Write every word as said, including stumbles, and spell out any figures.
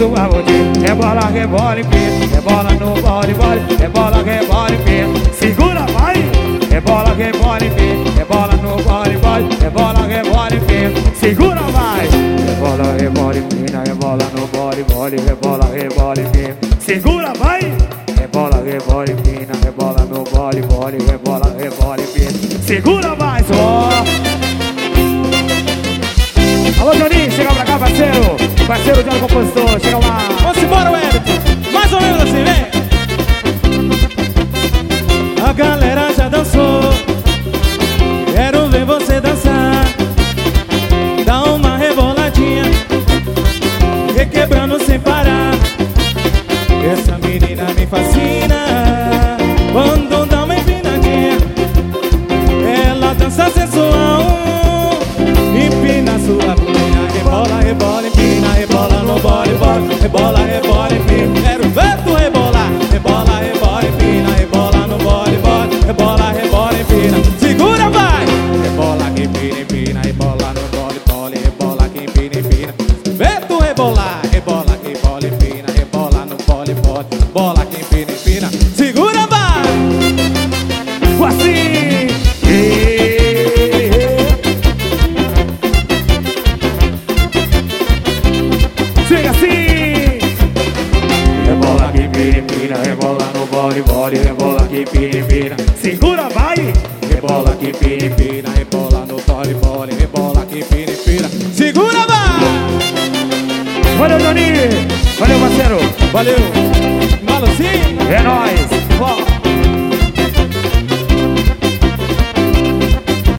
sua bundinha. Rebola, rebola, empina. Rebola no bode, bode. Rebola, rebola, empina. Segura, vai. Rebola, rebola, empina. Rebola no bode, bode. Rebola, rebola, empina. Segura, vai. Rebola, rebola, empina. Rebola no bode, bode. Rebola, rebola, empina. Segura, vai. Rebola, rebola, empina. Rebola no bode, bode. Rebola, rebola, empina. Segura, vai, só. Alô, Joninho, chega pra cá, parceiro. Parceiro de compositor, chega lá. Vamos embora, Wellington. Mais ou menos assim, vem. A galera já dançou, quero ver você dançar. Dá uma reboladinha, requebrando sem parar. Essa menina me fascina, quando dá uma empinadinha. Ela dança sensual, empina sua bundinha. Rebola, rebola, empina. Rebola no bode, bode. Rebola, rebola, empina. Quero ver tu rebolar. Rebola, rebola, empina. Rebola no bode, bode. Rebola, rebola, empina. Segura, vai! Rebola que empina, empina. Rebola no bode, bode. Rebola que empina, empina. Vê tu rebolar. Rebola que bola, empina. Rebola no bode, bode. Bola que empina, empina. Segura, vai! Assim! Chega assim! Rebola que empina, empina. Rebola no bode, bode. Rebola que empina, empina. Segura, vai! Rebola que empina, empina. Rebola no bode, bode. Rebola que empina, empina. Segura, vai! Valeu, Joninho! Valeu, parceiro! Valeu!